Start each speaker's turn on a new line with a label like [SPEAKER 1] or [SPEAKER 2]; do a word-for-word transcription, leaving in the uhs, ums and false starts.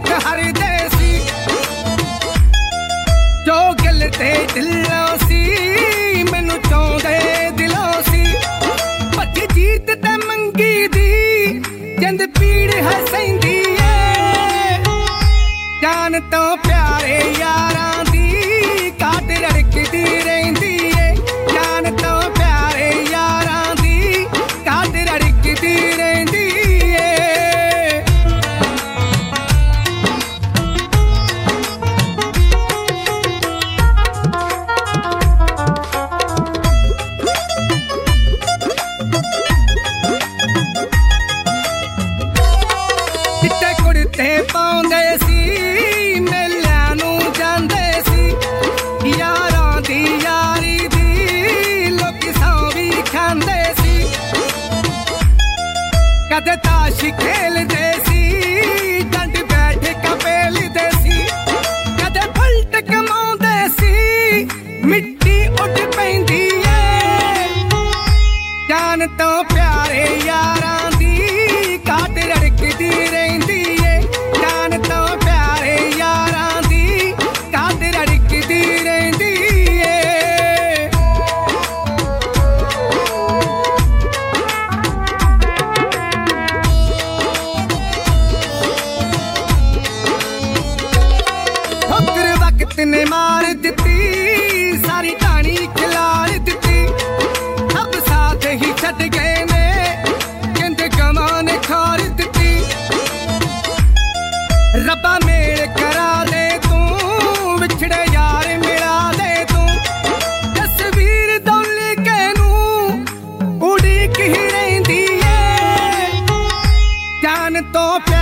[SPEAKER 1] दुख हरदे सी जो गिलते दिलों सी मैनू चाहुंदे दिलों सी भज जीत ते मंगी दी जिंद पीड़ है सहिंदी है जान तो प्यारे यारां दी काट रड़कदी रहिंदी है जान तो प्यारे यारां दी काट रड़कदी रहिंदी है चिट्टे कुड़ते पाउंदे सी मेलियां नूं जांदे सी यारां दी यारी दी लोकी सौं भी खांदे सी कदे ताश खेलदे सी डंड बैठ के पेलदे सी कदे फलट कमाउंदे सी मिट्टी उड पैंदी है जान तो प्यारे यारां दी काट रड़कदी रहिंदी है जान तो प्यारे यारां दी काट रड़कदी रहिंदी है ठोकर वक्त ने मार दित्ती सारी कहानी खिलार दित्ती अब साथ ही छड़ गए ने जिंद गवां ने खार दित्ती रब्बा मेल करा दे तू विछड़े यार मिला दे तू तस्वीर दौले के नू उड़ीक ही रहिंदी है जान तो